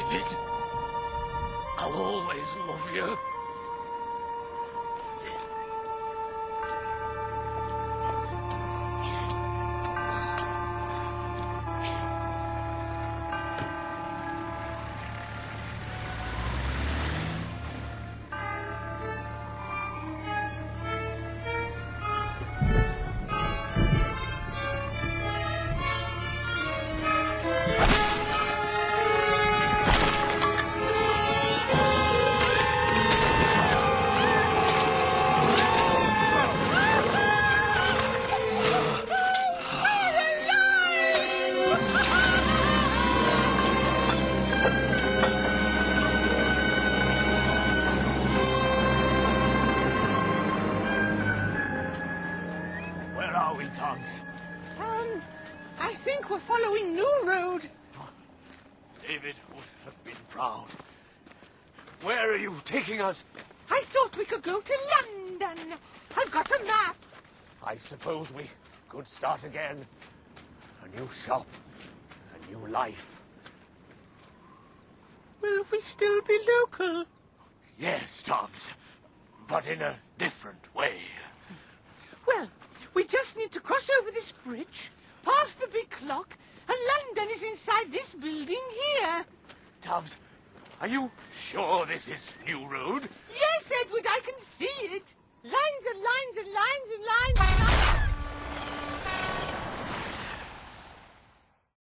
David, I'll always love you. Where are we, Tubbs? I think we're following New Road. David would have been proud. Where are you taking us? I thought we could go to London. I've got a map. I suppose we could start again. A new shop, a new life. Will we still be local? Yes, Tubbs, but in a different way. Well, we just need to cross over this bridge, past the big clock, and London is inside this building here. Tubbs, are you sure this is New Road? Yes, Edward, I can see it. Lines and lines and lines and lines.